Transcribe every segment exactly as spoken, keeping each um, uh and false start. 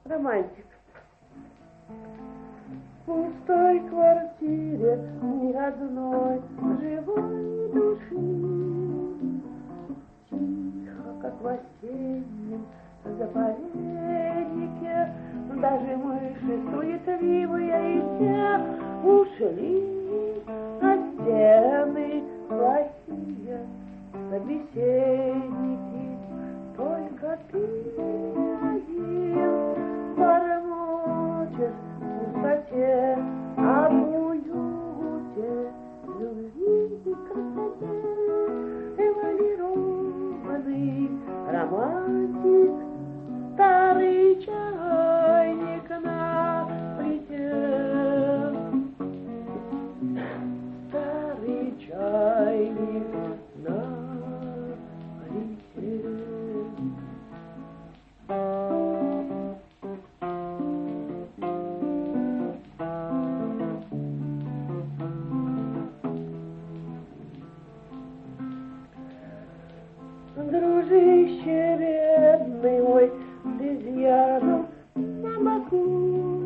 романтик. В пустой квартире ни одной живой души. Тихо, как в осеннем заповеднике, даже мыши суетливые и те ушли, а стены плохие собеседники. Только ты один бормочешь в пустоте об уюте, любви и красоте. Эволюционный романтик, старый чайник на плите, старый чайник на плите. Дружище бедный мой, с изъяном на боку,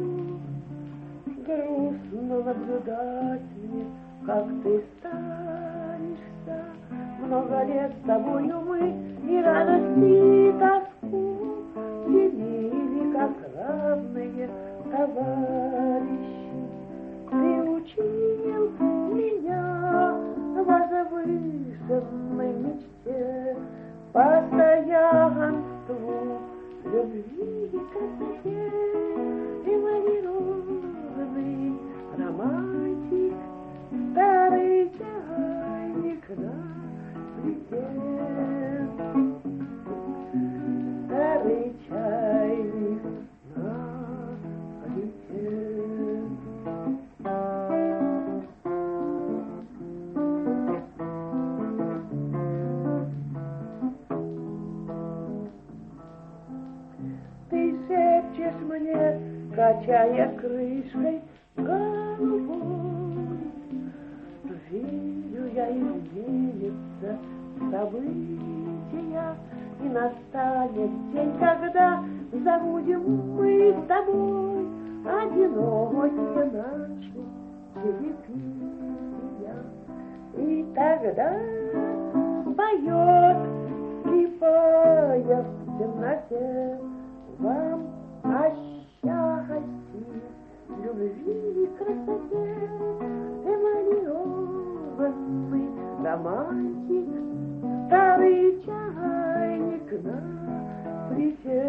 грустно наблюдать мне, как ты старишься. Много лет с тобою мы и радости, и тоску делили, как равные товарищи. Ты учил меня возвышенной мечте, постоянству, любви и красоте. Эволюционный романтик, старый чайник на плите, старый чайник на плите. Шепчешь мне, качая крышкой головой, верю я, изменится события, и настанет день, когда забудем мы с тобой одинокие наши переписия. И тогда поет слепая в темноте вам о счастье, любви и красоте. Эволюционный романтик, старый чайник на плите.